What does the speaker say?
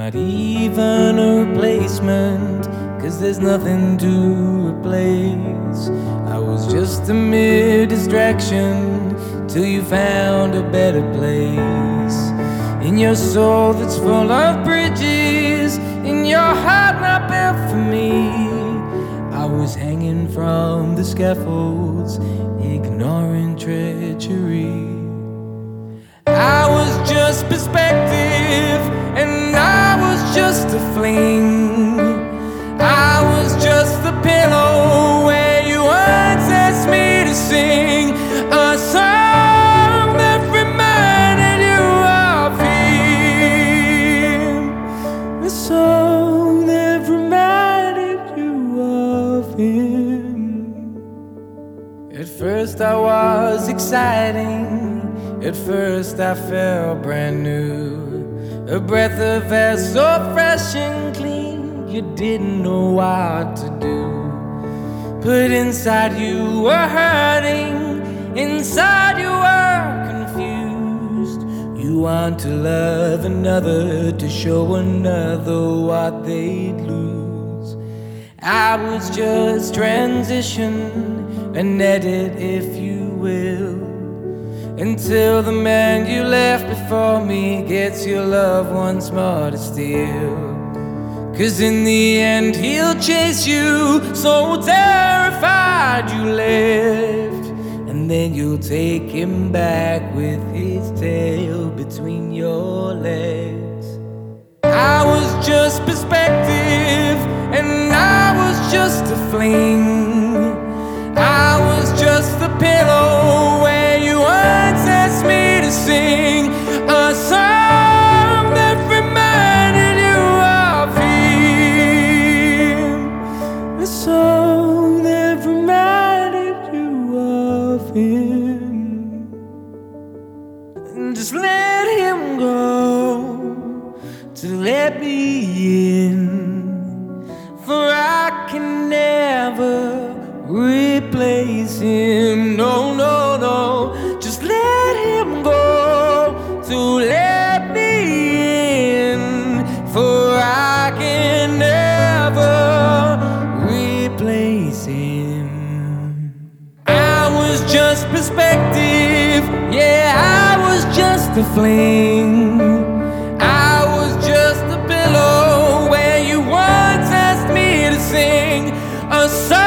not even a replacement, 'cause there's nothing to replace. I was just a mere distraction till you found a better place. In your soul that's full of bridges, in your heart not built for me, I was hanging from the scaffolds, ignoring treachery. I was just perspective, and I was just a fling. I was just the pillow where you once asked me to sing a song that reminded you of him. A song that reminded you of him. At first I was exciting, at first I felt brand new, a breath of air so fresh and clean, you didn't know what to do. But inside you were hurting, inside you were confused. You want to love another, to show another what they'd lose. I was just transition, an edit if you will, until the man you left before me gets your loved ones more to steal. 'Cause in the end he'll chase you, so terrified you left, and then you'll take him back with his tail between your legs. I was just perspective, and I was just a fling. I was just the pillow where you once asked me to sing a song that reminded you of him. A song that reminded you of him. And just let him go to let me in, for I can never replace him. No, no, no. Just let him go to let me in, for I can never replace him. I was just perspective, yeah, I was just a fling. I was just a pillow where you once asked me to sing a song